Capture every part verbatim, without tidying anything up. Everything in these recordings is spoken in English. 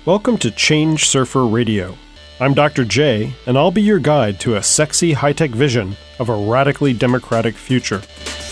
Welcome to Change Surfer Radio. I'm Doctor J, and I'll be your guide to a sexy high-tech vision of a radically democratic future.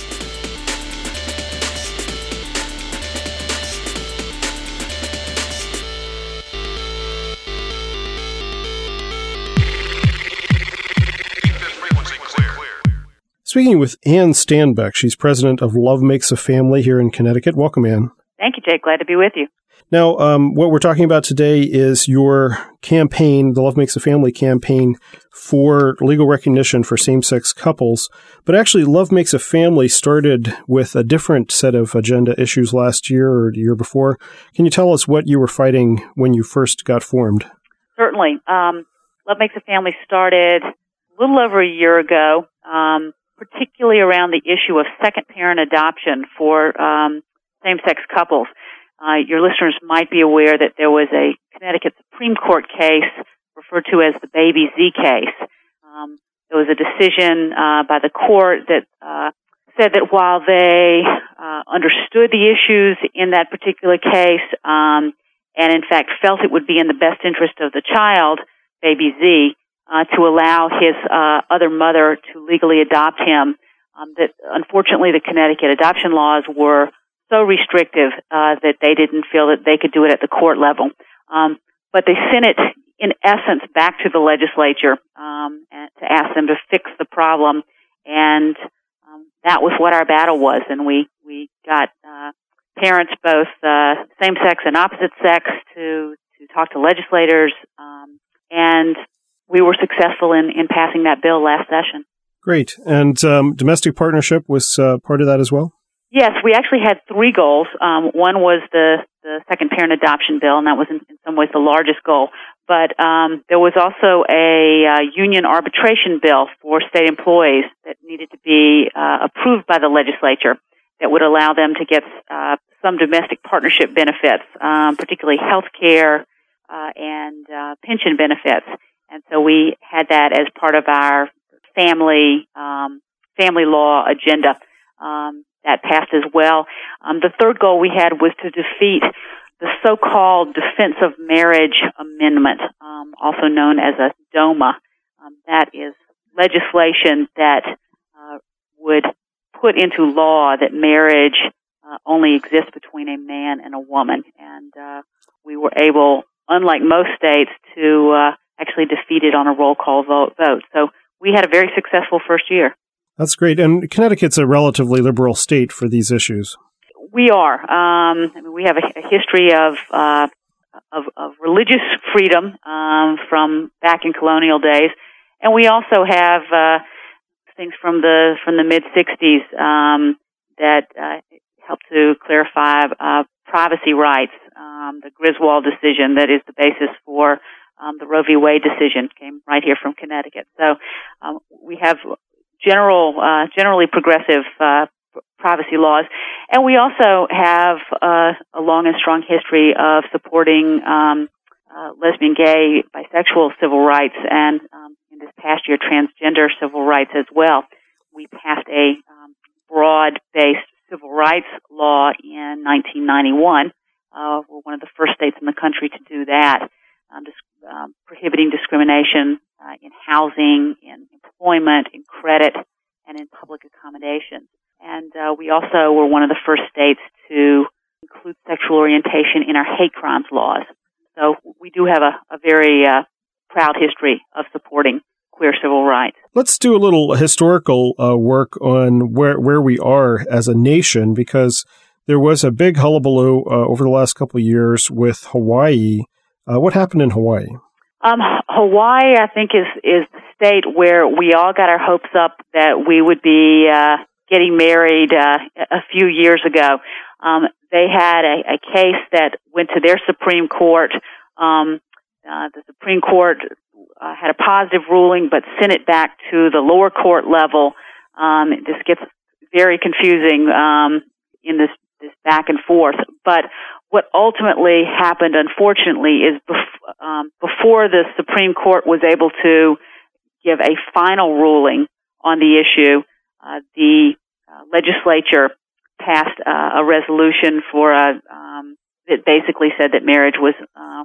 Speaking with Ann Stanbeck, she's president of Love Makes a Family here in Connecticut. Welcome, Ann. Thank you, Jake. Glad to be with you. Now, um, what we're talking about today is your campaign, the Love Makes a Family campaign, for legal recognition for same-sex couples. But actually, Love Makes a Family started with a different set of agenda issues last year or the year before. Can you tell us what you were fighting when you first got formed? Certainly. Um, Love Makes a Family started a little over a year ago, um, particularly around the issue of second-parent adoption for um, same-sex couples. Uh, your listeners might be aware that there was a Connecticut Supreme Court case referred to as the Baby Z case. Um, there was a decision uh, by the court that uh, said that while they uh, understood the issues in that particular case um, and, in fact, felt it would be in the best interest of the child, Baby Z, uh, to allow his uh, other mother to legally adopt him, um, that unfortunately the Connecticut adoption laws were so restrictive uh, that they didn't feel that they could do it at the court level. Um, but they sent it, in essence, back to the legislature um, and to ask them to fix the problem. And um, that was what our battle was. And we, we got uh, parents, both uh, same-sex and opposite sex, to, to talk to legislators. Um, and we were successful in, in passing that bill last session. Great. And um, domestic partnership was uh, part of that as well? Yes, we actually had three goals. Um, one was the, the second parent adoption bill, and that was in, in some ways the largest goal. But um, there was also a uh, union arbitration bill for state employees that needed to be uh, approved by the legislature that would allow them to get uh, some domestic partnership benefits, um, particularly health care uh, and uh, pension benefits. And so we had that as part of our family um, family law agenda. Um, That passed as well. Um, the third goal we had was to defeat the so-called Defense of Marriage Amendment, um, also known as a DOMA. Um, that is legislation that uh, would put into law that marriage uh, only exists between a man and a woman. And uh, we were able, unlike most states, to uh, actually defeat it on a roll call vote. vote. So we had a very successful first year. That's great. And Connecticut's a relatively liberal state for these issues. We are. Um, I mean, we have a, a history of, uh, of of religious freedom um, from back in colonial days, and we also have uh, things from the from the mid sixties um, that uh, help to clarify uh, privacy rights. Um, the Griswold decision, that is the basis for um, the Roe v. Wade decision, came right here from Connecticut. So um, we have general, uh, generally progressive, uh, privacy laws. And we also have, uh, a long and strong history of supporting, um, uh, lesbian, gay, bisexual civil rights and, um, in this past year, transgender civil rights as well. We passed a, um, broad-based civil rights law in nineteen ninety-one. Uh, we're one of the first states in the country to do that, um, dis- um, prohibiting discrimination Uh, in housing, in employment, in credit, and in public accommodations. And uh, we also were one of the first states to include sexual orientation in our hate crimes laws. So we do have a, a very uh, proud history of supporting queer civil rights. Let's do a little historical uh, work on where, where we are as a nation, because there was a big hullabaloo uh, over the last couple of years with Hawaii. Uh, what happened in Hawaii? Um, Hawaii, I think, is, is the state where we all got our hopes up that we would be uh, getting married uh, a few years ago. Um, they had a, a case that went to their Supreme Court. Um, uh, the Supreme Court uh, had a positive ruling, but sent it back to the lower court level. Um, this gets very confusing um, in this, this back and forth. But what ultimately happened, unfortunately, is bef- um, before the Supreme Court was able to give a final ruling on the issue, uh, the uh, legislature passed uh, a resolution for a um, that basically said that marriage was uh,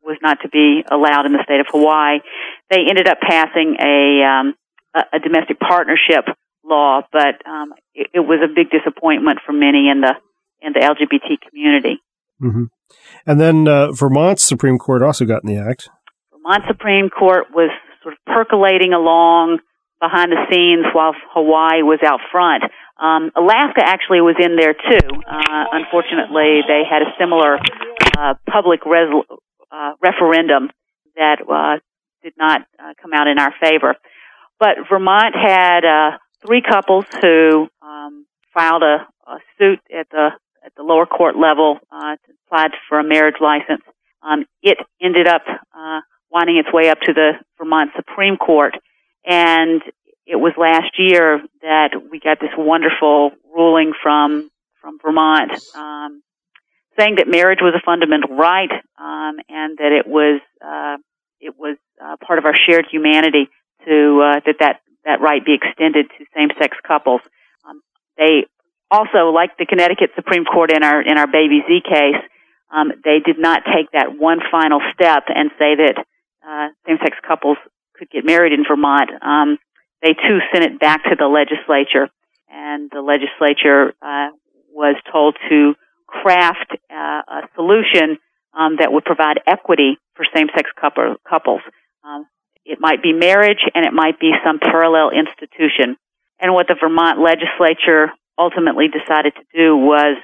was not to be allowed in the state of Hawaii. They ended up passing a, um, a, a domestic partnership law, but um, it, it was a big disappointment for many in the in the L G B T community. Mm-hmm. And then uh, Vermont's Supreme Court also got in the act. Vermont Supreme Court was sort of percolating along behind the scenes while Hawaii was out front. Um, Alaska actually was in there too. Uh, unfortunately, they had a similar uh, public resol- uh, referendum that uh, did not uh, come out in our favor. But Vermont had uh, three couples who um, filed a, a suit at the at the lower court level, uh, applied for a marriage license. Um, it ended up uh, winding its way up to the Vermont Supreme Court, and it was last year that we got this wonderful ruling from from Vermont, um, saying that marriage was a fundamental right, um, and that it was uh, it was uh, part of our shared humanity to uh, that that that right be extended to same-sex couples. Um, they also, like the Connecticut Supreme Court in our in our Baby Z case, um, they did not take that one final step and say that uh, same-sex couples could get married in Vermont. Um, they too sent it back to the legislature, and the legislature uh, was told to craft uh, a solution um, that would provide equity for same-sex couple, couples. Um, it might be marriage, and it might be some parallel institution. And what the Vermont legislature ultimately decided to do was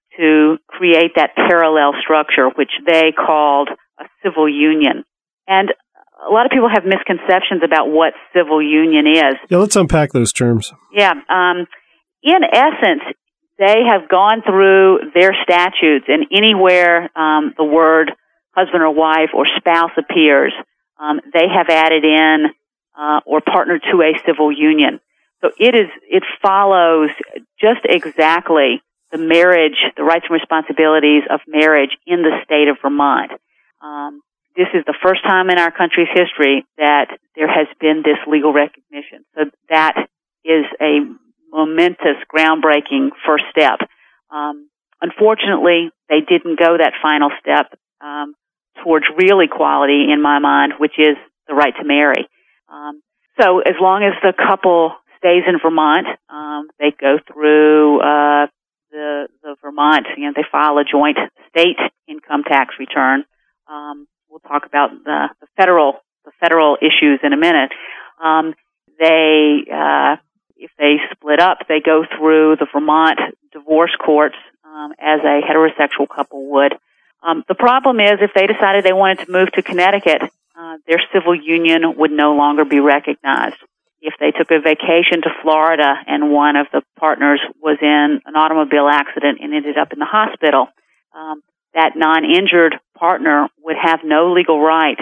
to create that parallel structure, which they called a civil union. And a lot of people have misconceptions about what civil union is. Yeah, let's unpack those terms. Yeah. Um, in essence, they have gone through their statutes, and anywhere um, the word husband or wife or spouse appears, um, they have added in uh, or partnered to a civil union. So it is. It follows just exactly the marriage, the rights and responsibilities of marriage in the state of Vermont. Um, this is the first time in our country's history that there has been this legal recognition. So that is a momentous, groundbreaking first step. Um, unfortunately, they didn't go that final step um, towards real equality, in my mind, which is the right to marry. Um, so as long as the couple stays in Vermont, um, they go through uh, the the Vermont. You know, they file a joint state income tax return. Um, we'll talk about the, the federal the federal issues in a minute. Um, they uh, if they split up, they go through the Vermont divorce courts um, as a heterosexual couple would. Um, the problem is, if they decided they wanted to move to Connecticut, uh, their civil union would no longer be recognized. If they took a vacation to Florida and one of the partners was in an automobile accident and ended up in the hospital, um, that non-injured partner would have no legal right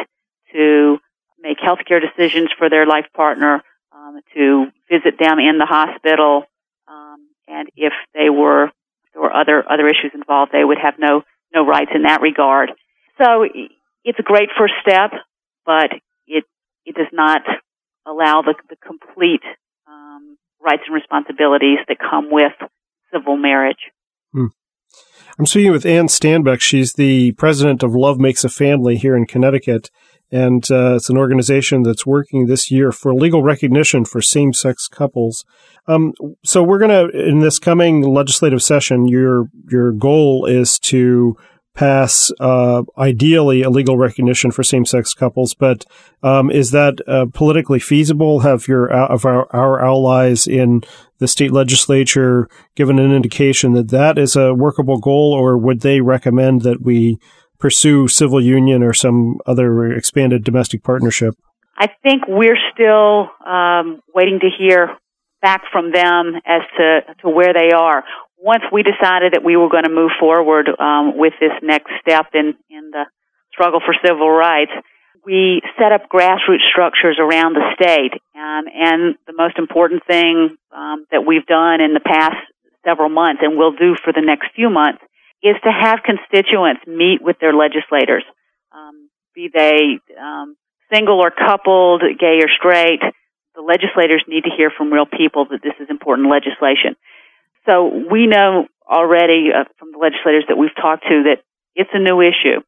to make healthcare decisions for their life partner, um, to visit them in the hospital, um, and if they were if there were other other issues involved, they would have no no rights in that regard. So it's a great first step, but it it does not allow the, the complete um, rights and responsibilities that come with civil marriage. Hmm. I'm speaking with Ann Stanbeck. She's the president of Love Makes a Family here in Connecticut, and uh, it's an organization that's working this year for legal recognition for same-sex couples. Um, so we're going to, in this coming legislative session, your your goal is to pass, uh, ideally, a legal recognition for same-sex couples. But um, is that uh, politically feasible? Have your of our, our allies in the state legislature given an indication that that is a workable goal, or would they recommend that we pursue civil union or some other expanded domestic partnership? I think we're still um, waiting to hear back from them as to, to where they are. Once we decided that we were going to move forward um, with this next step in, in the struggle for civil rights, we set up grassroots structures around the state. Um, and the most important thing um, that we've done in the past several months, and will do for the next few months, is to have constituents meet with their legislators, um, be they um, single or coupled, gay or straight. The legislators need to hear from real people that this is important legislation. So we know already uh, from the legislators that we've talked to that it's a new issue. Um,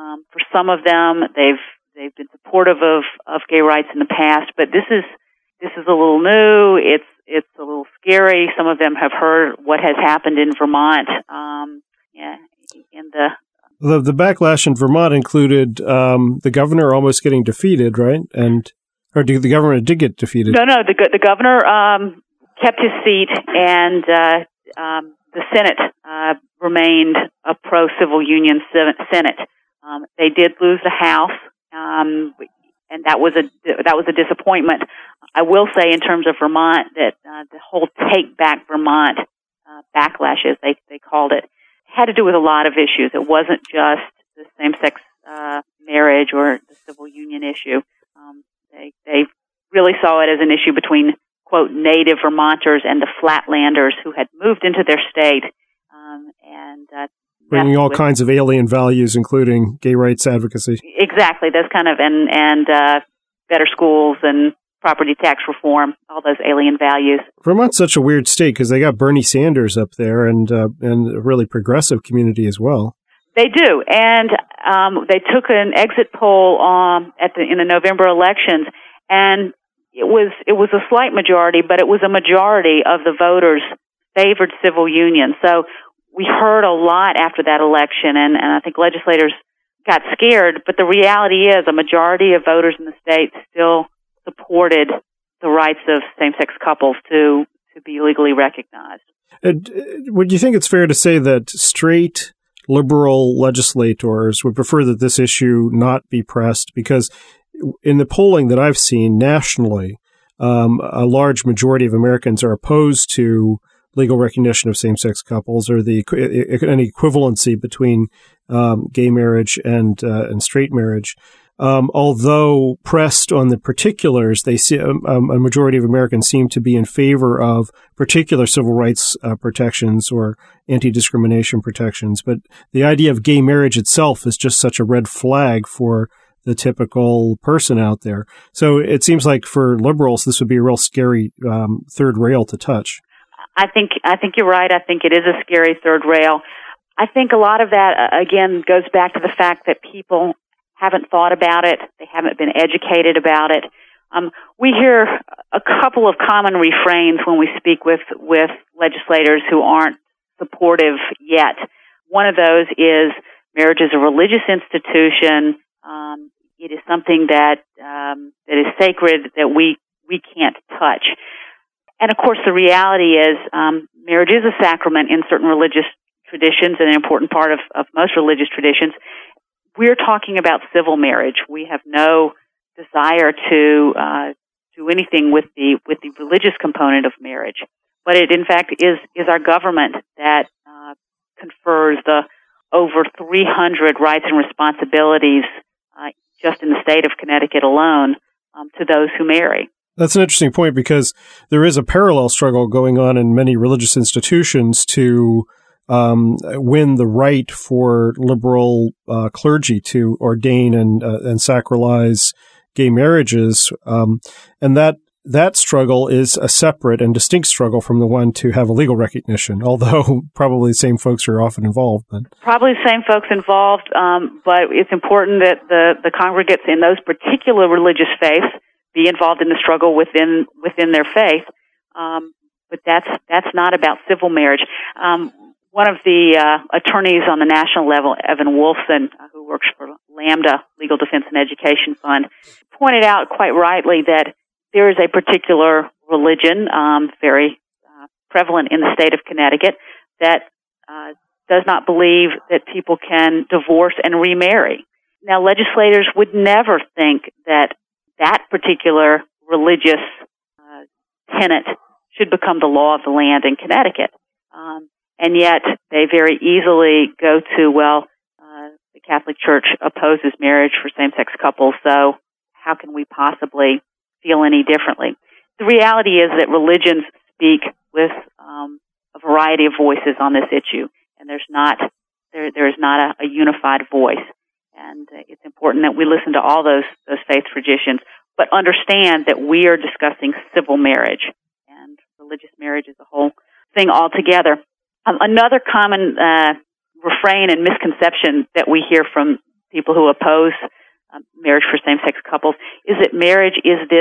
Um, for some of them, they've they've been supportive of, of gay rights in the past, but this is this is a little new. It's it's a little scary. Some of them have heard what has happened in Vermont. Um, yeah, in the the the backlash in Vermont included um, the governor almost getting defeated, right? And or the government did get defeated. No, no, the the governor um, kept his seat, and uh, um, the Senate uh, remained a pro-civil union Senate. Um, they did lose the House, um, and that was a that was a disappointment. I will say, in terms of Vermont, that uh, the whole Take Back Vermont uh, backlash, as they they called it, had to do with a lot of issues. It wasn't just the same-sex uh, marriage or the civil union issue. Um, they they really saw it as an issue between, quote, native Vermonters and the Flatlanders who had moved into their state, um, and uh, bringing all with, kinds of alien values, including gay rights advocacy. Exactly, those kind of and and uh, better schools and property tax reform, all those alien values. Vermont's such a weird state because they got Bernie Sanders up there and uh, and a really progressive community as well. They do, and um, they took an exit poll um, at the in the November elections, and it was it was a slight majority, but it was a majority of the voters favored civil union. So we heard a lot after that election, and, and I think legislators got scared. But the reality is, a majority of voters in the state still supported the rights of same-sex couples to to be legally recognized. And would you think it's fair to say that straight liberal legislators would prefer that this issue not be pressed? Because in the polling that I've seen nationally, um, a large majority of Americans are opposed to legal recognition of same-sex couples or the any equivalency between um, gay marriage and uh, and straight marriage. Um, although pressed on the particulars, they see um, a majority of Americans seem to be in favor of particular civil rights uh, protections or anti-discrimination protections. But the idea of gay marriage itself is just such a red flag for the typical person out there. So it seems like for liberals, this would be a real scary um, third rail to touch. I think I think you're right. I think it is a scary third rail. I think a lot of that, uh, again, goes back to the fact that people haven't thought about it. They haven't been educated about it. Um, we hear a couple of common refrains when we speak with, with legislators who aren't supportive yet. One of those is marriage is a religious institution. Um, it is something that um, that is sacred that we we can't touch. And of course, the reality is um, marriage is a sacrament in certain religious traditions and an important part of, of most religious traditions. We're talking about civil marriage. We have no desire to uh, do anything with the with the religious component of marriage, but it in fact is is our government that uh, confers the over three hundred rights and responsibilities uh, just in the state of Connecticut alone um, to those who marry. That's an interesting point because there is a parallel struggle going on in many religious institutions to Um, win the right for liberal uh, clergy to ordain and uh, and sacralize gay marriages, um, and that that struggle is a separate and distinct struggle from the one to have a legal recognition. Although probably the same folks are often involved. But. Probably the same folks involved, um, but it's important that the the congregates in those particular religious faiths be involved in the struggle within within their faith. Um, but that's that's not about civil marriage. Um, One of the uh, attorneys on the national level, Evan Wolfson, uh, who works for Lambda Legal Defense and Education Fund, pointed out quite rightly that there is a particular religion, um, very uh, prevalent in the state of Connecticut, that uh, does not believe that people can divorce and remarry. Now, legislators would never think that that particular religious uh, tenet should become the law of the land in Connecticut. Um, And yet they very easily go to, well, uh, the Catholic Church opposes marriage for same-sex couples, so how can we possibly feel any differently? The reality is that religions speak with um, a variety of voices on this issue, and there's not there there is not a, a unified voice. And uh, it's important that we listen to all those those faith traditions, but understand that we are discussing civil marriage, and religious marriage is a whole thing altogether. Um, another common uh, refrain and misconception that we hear from people who oppose uh, marriage for same-sex couples is that marriage is this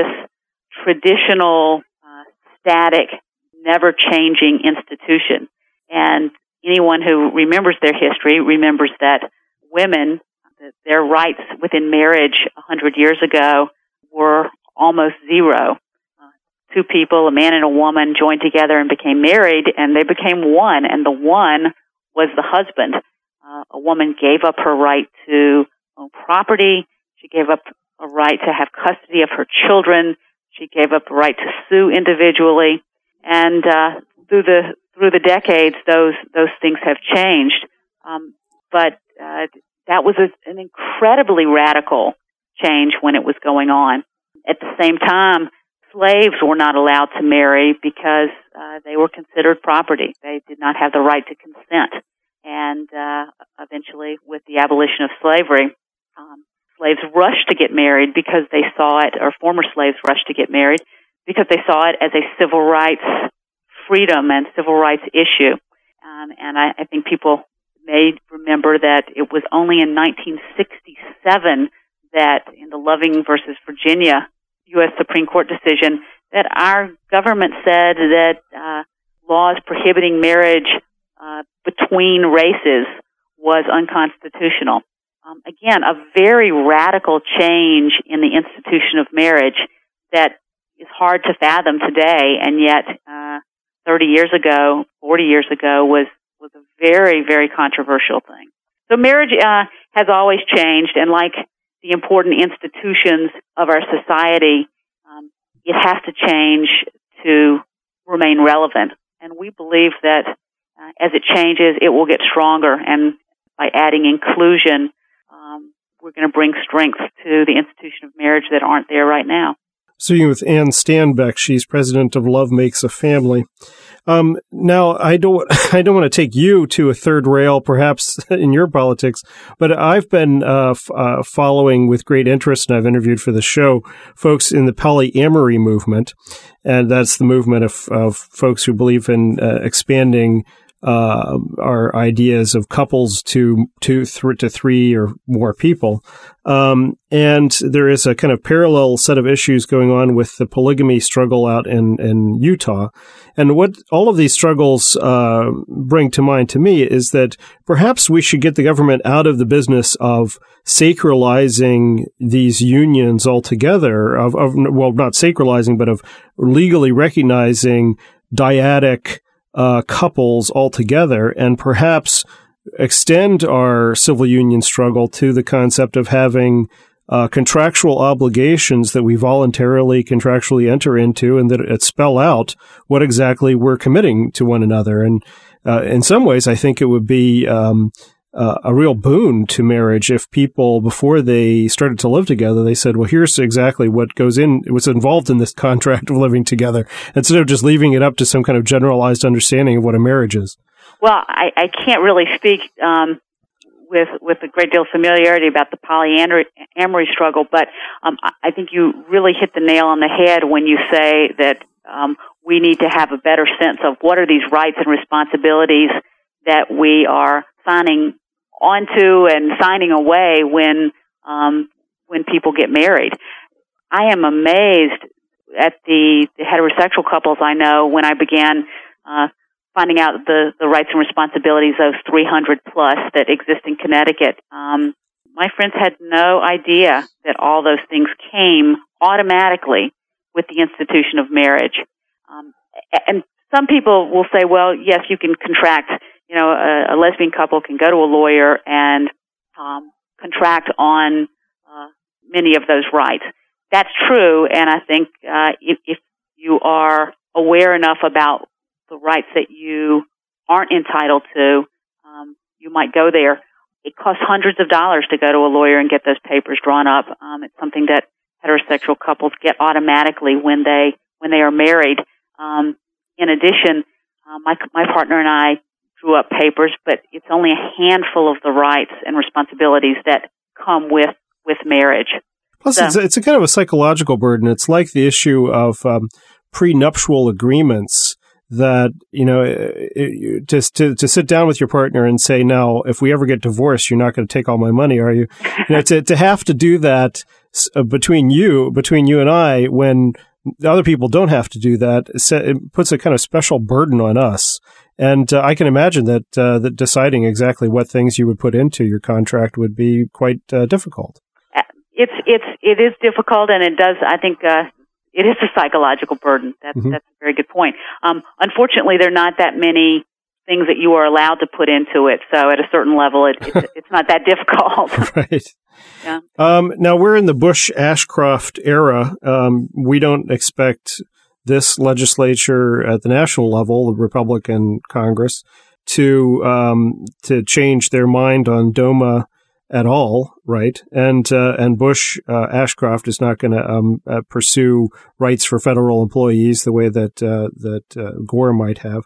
traditional, uh, static, never-changing institution. And anyone who remembers their history remembers that women, that their rights within marriage a hundred years ago were almost zero. Uh, two people, a man and a woman, joined together and became married, and they became one, and the one was the husband. Uh, a woman gave up her right to own property. She gave up a right to have custody of her children. She gave up the right to sue individually. And uh, through the through the decades, those those things have changed. Um, but uh, that was a, an incredibly radical change when it was going on. At the same time, slaves were not allowed to marry because uh, they were considered property. They did not have the right to consent. And uh, eventually, with the abolition of slavery, um, slaves rushed to get married because they saw it, or former slaves rushed to get married because they saw it as a civil rights freedom and civil rights issue. Um, and I, I think people may remember that it was only in nineteen sixty-seven that in the Loving versus Virginia U S Supreme Court decision that our government said that uh, laws prohibiting marriage uh, between races was unconstitutional. Um, again, a very radical change in the institution of marriage that is hard to fathom today, and yet uh, thirty years ago, forty years ago was was a very, very controversial thing. So marriage uh, has always changed, and like the important institutions of our society, um, it has to change to remain relevant. And we believe that uh, as it changes, it will get stronger, and by adding inclusion, um, we're going to bring strength to the institution of marriage that aren't there right now. Speaking with Ann Stanbeck, she's president of Love Makes a Family. Um, now, I don't, I don't want to take you to a third rail, perhaps in your politics, but I've been uh, f- uh, following with great interest, and I've interviewed for the show folks in the polyamory movement, and that's the movement of, of folks who believe in uh, expanding uh, our ideas of couples to two, th- to three or more people. Um, and there is a kind of parallel set of issues going on with the polygamy struggle out in, in Utah. And what all of these struggles uh, bring to mind to me is that perhaps we should get the government out of the business of sacralizing these unions altogether, of, of well, not sacralizing, but of legally recognizing dyadic uh, couples altogether, and perhaps extend our civil union struggle to the concept of having uh, contractual obligations that we voluntarily contractually enter into, and that it spell out what exactly we're committing to one another. And uh, in some ways, I think it would be um, uh, a real boon to marriage if people, before they started to live together, they said, well, here's exactly what goes in, what's involved in this contract of living together, instead of just leaving it up to some kind of generalized understanding of what a marriage is. Well, I, I can't really speak um, with with a great deal of familiarity about the polyamory struggle, but um, I think you really hit the nail on the head when you say that um, we need to have a better sense of what are these rights and responsibilities that we are signing onto and signing away when um, when people get married. I am amazed at the, the heterosexual couples I know when I began uh, finding out the, the rights and responsibilities of three hundred plus that exist in Connecticut. Um, my friends had no idea that all those things came automatically with the institution of marriage. Um, and some people will say, well, yes, you can contract, you know, a, a lesbian couple can go to a lawyer and um, contract on uh, many of those rights. That's true, and I think uh, if, if you are aware enough about the rights that you aren't entitled to, um, you might go there. It costs hundreds of dollars to go to a lawyer and get those papers drawn up. Um, it's something that heterosexual couples get automatically when they when they are married. Um, in addition, uh, my my partner and I drew up papers, but it's only a handful of the rights and responsibilities that come with with marriage. Plus, so, it's, a, it's a kind of a psychological burden. It's like the issue of um, prenuptial agreements that, you know, it, to, to to sit down with your partner and say, now, if we ever get divorced, you're not going to take all my money, are you? You know, to, to have to do that between you, between you and I, when other people don't have to do that, it puts a kind of special burden on us. And uh, I can imagine that uh, that deciding exactly what things you would put into your contract would be quite uh, difficult. It's it's it is difficult, and it does. I think uh, it is a psychological burden. That's mm-hmm. that's a very good point. Um, unfortunately, there are not that many things that you are allowed to put into it. So, at a certain level, it, it's, it's not that difficult. Right. Yeah. Um, now we're in the Bush-Ashcroft era. Um, we don't expect this legislature at the national level, the Republican Congress, to um, to change their mind on DOMA at all, right? And uh, and Bush uh, Ashcroft is not going to um, uh, pursue rights for federal employees the way that uh, that uh, Gore might have.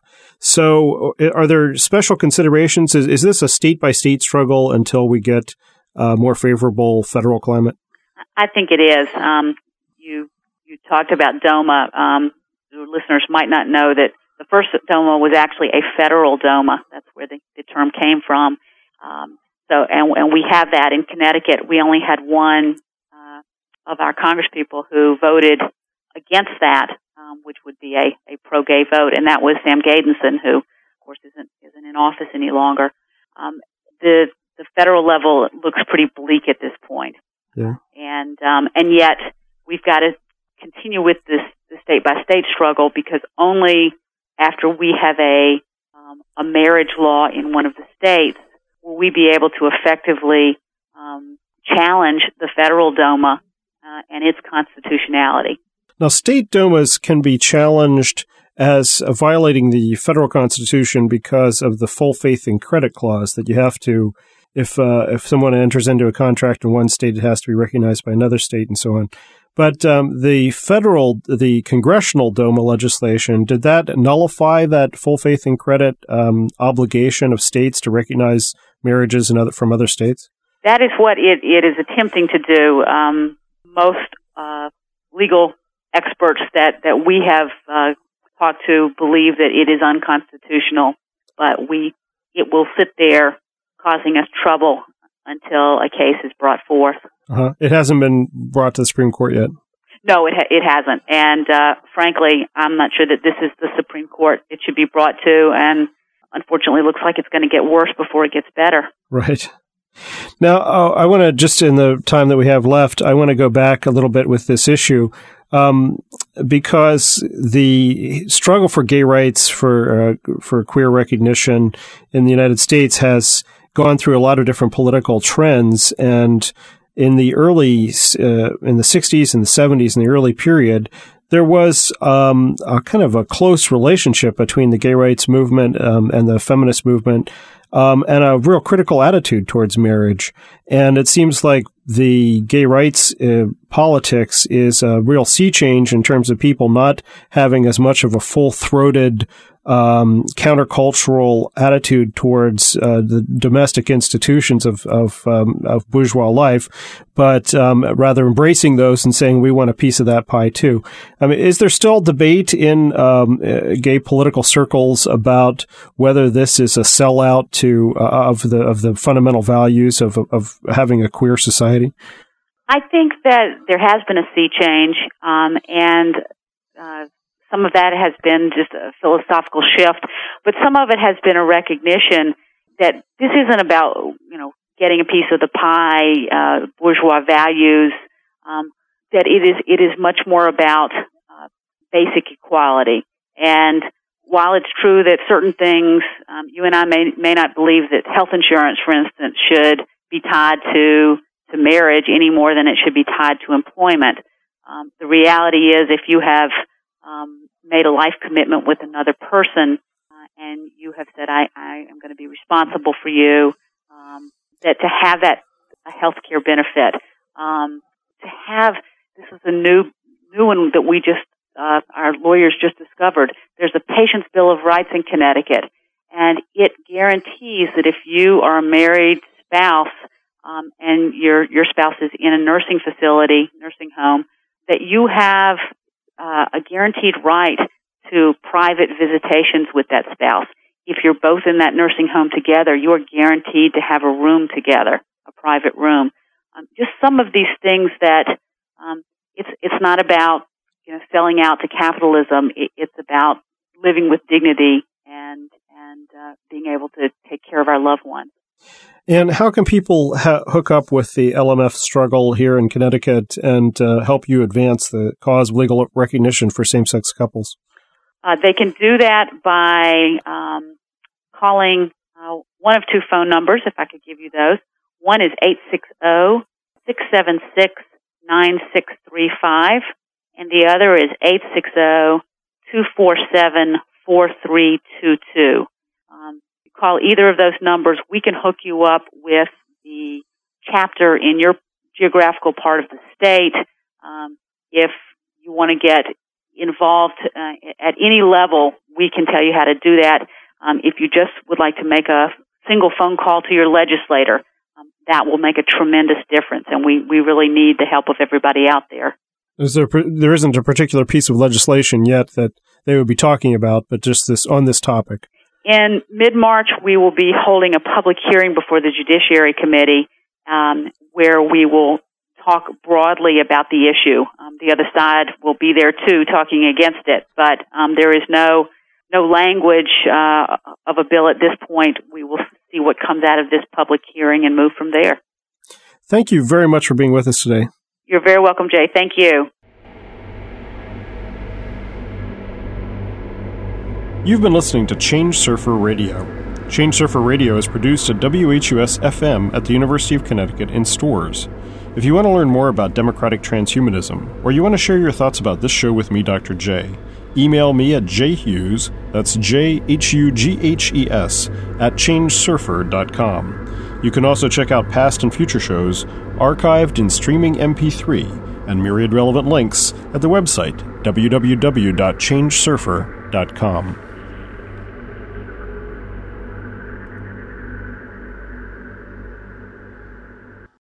So, are there special considerations? Is, is this a state by state struggle until we get a more favorable federal climate? I think it is. Um, you you talked about DOMA. Um, listeners might not know that the first DOMA was actually a federal DOMA. That's where the, the term came from. Um, So, and, and we have that in Connecticut. We only had one uh, of our congresspeople who voted against that, um, which would be a, a pro-gay vote, and that was Sam Gadenson, who, of course, isn't isn't in office any longer. Um, the the federal level looks pretty bleak at this point, yeah. and um, and yet we've got to continue with this, this state by state struggle, because only after we have a um, a marriage law in one of the states will we be able to effectively um, challenge the federal DOMA uh, and its constitutionality. Now, state DOMAs can be challenged as uh, violating the federal constitution because of the full faith and credit clause that you have to, if uh, if someone enters into a contract in one state, it has to be recognized by another state and so on. But um, the federal, the congressional DOMA legislation, did that nullify that full faith and credit um, obligation of states to recognize marriages in other, from other states? That is what it, it is attempting to do. Um, most uh, legal experts that, that we have uh, talked to believe that it is unconstitutional, but we it will sit there causing us trouble until a case is brought forth. Uh-huh. It hasn't been brought to the Supreme Court yet? No, it ha- it hasn't. And uh, frankly, I'm not sure that this is the Supreme Court it should be brought to, and unfortunately, it looks like it's going to get worse before it gets better. Right. Now, uh, I want to, just in the time that we have left, I want to go back a little bit with this issue, um, because the struggle for gay rights, for uh, for queer recognition in the United States has gone through a lot of different political trends, and in the early, uh, in the sixties and the seventies, in the early period, there was um, a kind of a close relationship between the gay rights movement um, and the feminist movement, um, and a real critical attitude towards marriage. And it seems like the gay rights uh, politics is a real sea change in terms of people not having as much of a full-throated um, countercultural attitude towards uh, the domestic institutions of of, um, of bourgeois life, but um, rather embracing those and saying we want a piece of that pie too. I mean, is there still debate in um, uh, gay political circles about whether this is a sellout to uh, of the of the fundamental values of of having a queer society? I think that there has been a sea change, um, and uh, some of that has been just a philosophical shift, but some of it has been a recognition that this isn't about, you know, getting a piece of the pie, uh, bourgeois values, um, that it is it is much more about uh, basic equality. And while it's true that certain things, um, you and I may may not believe that health insurance, for instance, should be tied to to marriage any more than it should be tied to employment. Um, the reality is, if you have um, made a life commitment with another person, uh, and you have said, I, I am going to be responsible for you, um, that to have that a health care benefit, um, to have, this is a new, new one that we just, uh, our lawyers just discovered. There's a Patient's Bill of Rights in Connecticut, and it guarantees that if you are a married spouse, um, and your, your spouse is in a nursing facility, nursing home, that you have uh, a guaranteed right to private visitations with that spouse. If you're both in that nursing home together, you're guaranteed to have a room together, a private room. Um, just some of these things that um, it's it's not about you know selling out to capitalism. It, it's about living with dignity and and uh, being able to take care of our loved ones. And how can people ha- hook up with the L M F struggle here in Connecticut and uh, help you advance the cause of legal recognition for same-sex couples? Uh, they can do that by um, calling uh, one of two phone numbers, if I could give you those. One is eight six zero, six seven six, nine six three five, and the other is eight six zero, two four seven, four three two two. Um, you call either of those numbers, we can hook you up with the chapter in your geographical part of the state. Um, if you want to get involved uh, at any level, we can tell you how to do that. Um, if you just would like to make a single phone call to your legislator, um, that will make a tremendous difference, and we, we really need the help of everybody out there. Is there, there isn't a particular piece of legislation yet that they would be talking about, but just this on this topic? In mid-March, we will be holding a public hearing before the Judiciary Committee um, where we will talk broadly about the issue. Um, the other side will be there, too, talking against it, but um, there is no no language uh, of a bill at this point. We will see what comes out of this public hearing and move from there. Thank you very much for being with us today. You're very welcome, Jay. Thank you. You've been listening to Change Surfer Radio. Change Surfer Radio is produced at W H U S F M at the University of Connecticut in Storrs. If you want to learn more about democratic transhumanism, or you want to share your thoughts about this show with me, Doctor J, email me at jhughes, that's J H U G H E S, at change surfer dot com. You can also check out past and future shows archived in streaming M P three and myriad relevant links at the website w w w dot change surfer dot com.